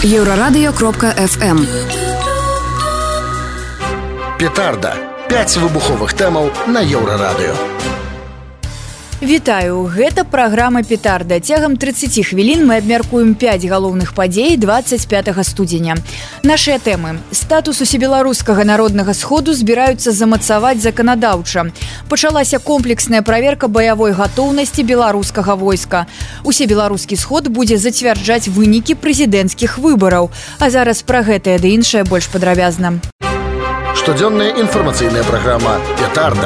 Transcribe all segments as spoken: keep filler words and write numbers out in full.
Еврорадио кропка эф эм. Петарда. пяць выбуховых тэмаў на Еўрарадыё. Вітаю, гэта праграма «Петарда». Цягам тридцать хвілін мы абмяркуем пяць галоўных падзей двадцать пятага студзеня. Нашыя тэмы. Статус усебеларускага народнага сходу збіраюцца замацаваць заканадаўча. Пачалася комплексная праверка баявой гатоўнасці беларускага войска. Усебеларускі сход будзе зацвярджаць вынікі прэзідэнцкіх выбараў. А зараз пра гэтае ды іншае больш падрабязна. Штодзённая інфармацыйная праграма «Петарда».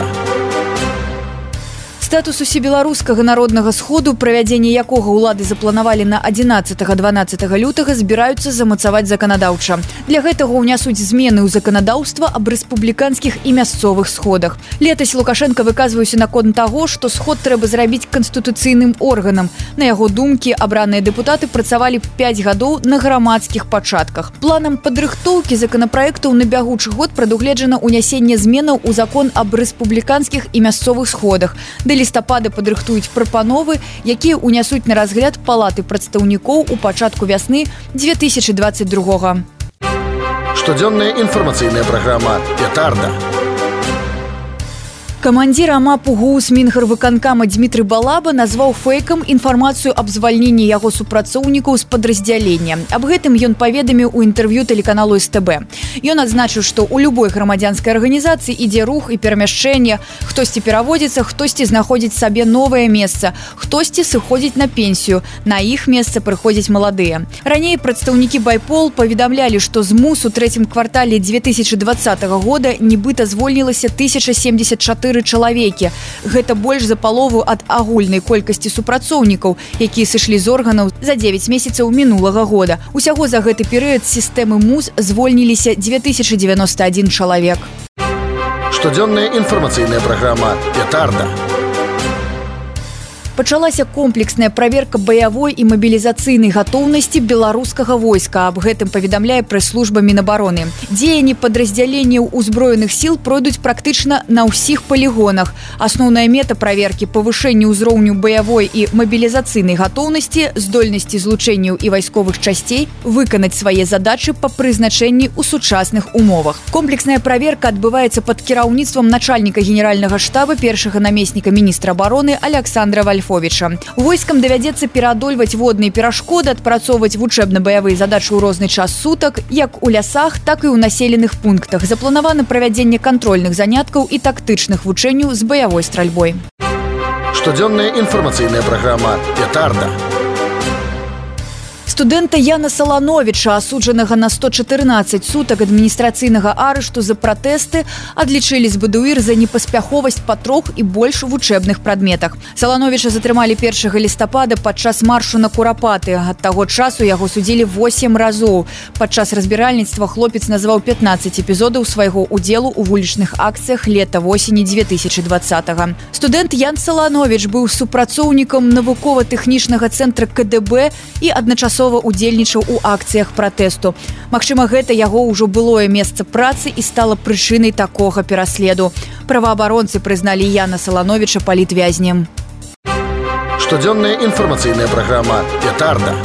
Статус усебеларускага народнага сходу, правядзенне якога ўлады запланавалі на адзінаццатага-дванаццатага лютага, збіраюцца замацаваць заканадаўча. Для гэтага ўнясуць змены ў заканадаўства аб рэспубліканскіх і мясцовых сходах. Летась Лукашенко выказваўся наконт таго, што сход трэба зрабіць канстытуцыйным органам. На яго думкі, абраныя дэпутаты працавалі пяць гадоў на грамадскіх пачатках. Планам падрыхтоўкі законапраектаў на бягучы год прадугледжана ўнясенне зменаў у закон аб рэспубліканскіх і мясцовых сходах. Да лістапада падрыхтуюць прапановы, якія ўнясуць на разгляд палаты прадстаўнікоў у пачатку вясны две тысячи двадцать другога. Штодзённая інфармацыйная праграма «Петарда». Камандзір АМАПу ГУС Мінгарвыканкама Дмітрый Балаба назваў фэйкам інфармацыю аб звальненні яго супрацоўнікаў з падраздзялення. Аб гэтым ён паведаміў у інтэрв'ю тэлеканалу эс тэ бэ. Ён адзначыў, што ў любой грамадзянскай арганізацыі ідзе рух і перамяшчэнне. Хтосьці пераводзіцца, хтосьці знаходзіць сабе новае месца, хтосьці сыходзіць на пенсію. На іх месца прыходзяць маладыя. Раней прадстаўнікі байпол паведамлялі, што з МУС у трэцім квартале две тысячи двадцатага года нібыта звольнілася тысяча семьдесят чатыры чалавекі. Гэта больш за палову ад агульнай колькасці супрацоўнікаў, якія сышлі з органаў за дзевяць месяцаў мінулага года. Усяго за гэты перыяд з сістэмы МУС звольніліся две тысячи девяносто один чалавек. Штодзённая інфармацыйная праграма «Петарда». Пачалася комплексная праверка баявой і мабілізацыйнай гатоўнасці беларускага войска. Аб гэтым паведамляе прэс-служба Мінабароны. Дзеянні падраздзяленняў узброеных сіл пройдуць практычна на ўсіх палігонах. Асноўная мета праверкі – павышэнне ўзроўню баявой і мабілізацыйнай гатоўнасці, здольнасці злучэнняў і вайсковых часцей выканаць свае задачы па прызначэнні ў сучасных умовах. Комплексная праверка адбываецца пад кіраўніцтвам начальніка генеральнага штаба першага намесніка міністра абароны Александра Вальфовича. Войскам давядзецца пераадольваць водныя перашкоды, адпрацоўваць вучэбна-баявыя задачы ў розны час сутак, як у лясах, так і ў населеных пунктах. Запланавана правядзенне кантрольных заняткаў і тактычных вучэнняў з баявой стральбой. Штодзённая інфармацыйная праграма «Петарда». Студэнта Яна Салановіча, асуджанага на сто чатырнаццаць сутак адміністрацыйнага арышту за пратэсты, адлічылі з бэ дэ у эр за непаспяховасць па трох і больш вучэбных прадметах. Салановіча затрымалі першага лістапада падчас маршу на Курапаты. Ад таго часу яго судзілі восем разоў. Падчас разбіральніцтва хлопец назваў пятнаццаць эпізодаў свайго ўдзелу ў вулічных акцыях лета-восені две тысячи двадцатага. Студэнт Ян Салановіч быў супрацоўнікам навукова-тэхнічнага цэнтра ка дэ бэ і адначасова удзельнічаў у акцыях пратэсту. Магчыма, гэта яго ўжо былое месца працы і стала прычынай такога пераследу. Праваабаронцы прызналі Яна Салановіча палітвязнем. Штодзённая інфармацыйная праграма «Петарда».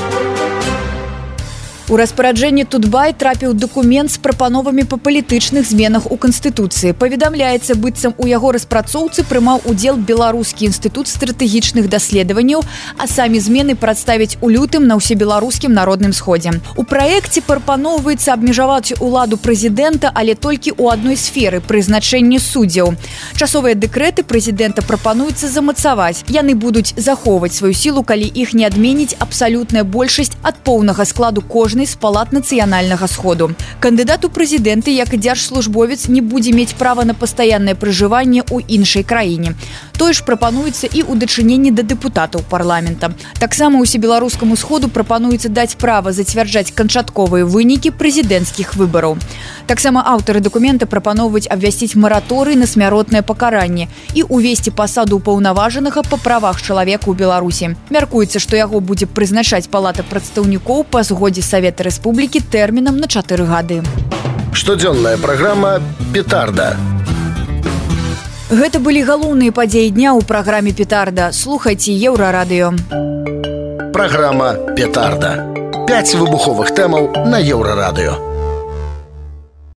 У распараджэнне Тутбай трапіў дакумент з прапановамі па палітычных зменах у Канстытуцыі. Паведамляецца, быццам у яго распрацоўцы прымаў удзел Беларускі інстытут стратэгічных даследаванняў, а самі змены прадставіць у лютым на ўсебеларускім народным сходзе. У праекце прапаноўваецца абмежаваць уладу прэзідэнта, але толькі ў адной сферы – прызначэнні суддзяў. Часовыя дэкрэты прэзідэнта прапануецца замацаваць. Яны будуць захоўваць сваю сілу, калі іх не адменіць абсалютная большасць ад поўнага складу кожнай з палат нацыянальнага сходу. Кандыдат у прэзідэнты, як і дзяржслужбовец, не будзе мець права на пастаяннае пражыванне ў іншай краіне. Тое ж прапануецца і ў дачыненні да дэпутатаў парламента. Таксама ўсебеларускаму сходу прапануецца даць права зацвярджаць канчатковыя вынікі прэзідэнцкіх выбараў. Таксама аўтары дакумента прапаноўваюць абвясціць мараторый на смяротнае пакаранне і ўвесці пасаду ўпаўнаважанага па правах чалавека ў Беларусі. Мяркуецца, што яго будзе прызначаць палата прадстаўнікоў па згодзе Савета Рэспублікі тэрмінам на чатыры гады. Штодзённая праграма «Петарда». Гэта былі галоўныя падзеі дня ў праграме «Петарда». Слухайце Еўрарадыё. Праграма «Петарда». пяць выбуховых тэмаў на Еўрарадыё.